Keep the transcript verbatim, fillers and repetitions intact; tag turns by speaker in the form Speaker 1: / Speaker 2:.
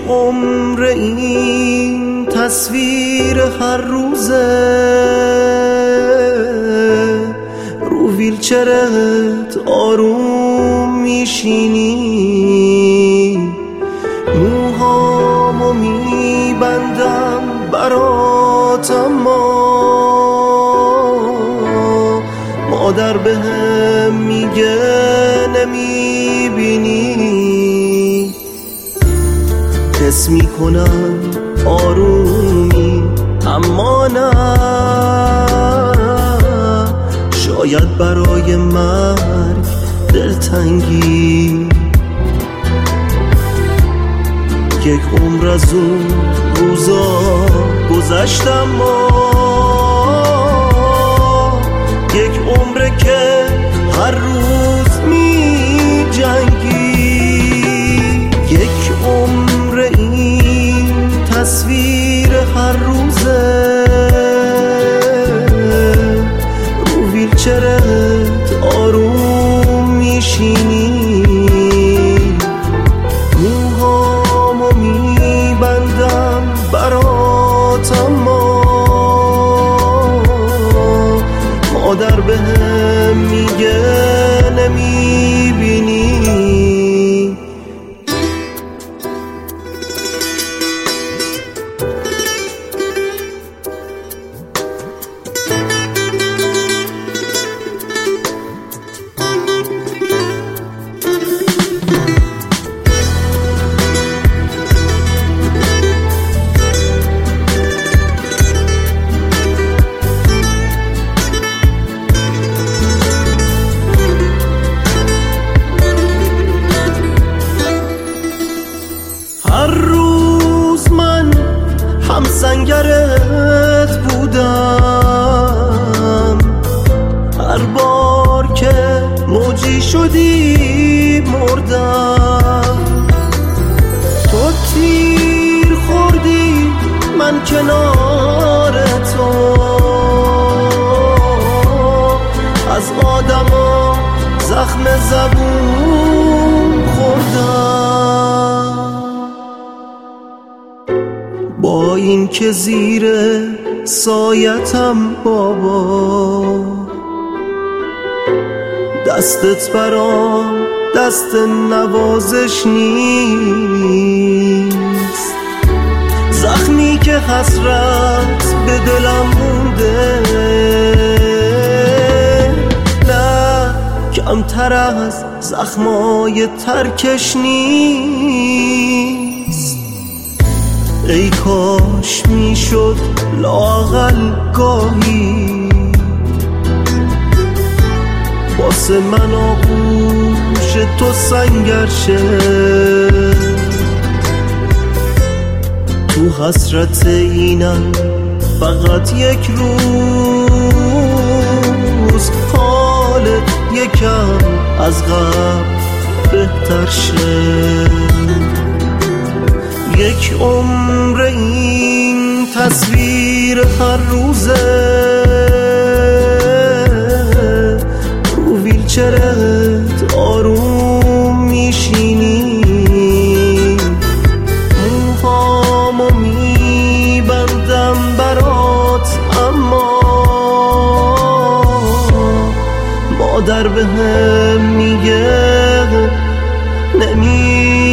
Speaker 1: عمر این تصویر هر روزه، رو ویلچرت آروم میشینی، موهامو میبندم برات اما مادر بهم میگه نمیبینی. حس میکنم آرومی اما نه، شاید برای مرگ دلتنگی. یک عمر از اون روزا گذشتم ما، یک عمره که هر روز می جنگی، یک عمر این تصویر هر روزه، رو ویلچرت آروم میشینی، موهامو میبندم برات اما مادر بهم میگه نمیبینی. هر روز من هم سنگرت بودم، هر بار که موجی شدی مردم. تو تیر خوردی من کنار تو، از آدما زخم زبون خوردم. با این که زیر سایتم بابا، دستت برام دست نوازش نیست. زخمی که حسرت به دلم مونده، نه کمتر از زخمای ترکش نیست. ای کاش میشد لااقل گاهی واسه من آغوش تو سنگر شه، تو حسرت اینم فقط یک روز حالت یکم از قبل بهتر شه. یک عمر این تصویر هر روزه، رو ویلچرت آروم میشینی، موهامو میبندم برات اما مادر بهم میگه نمی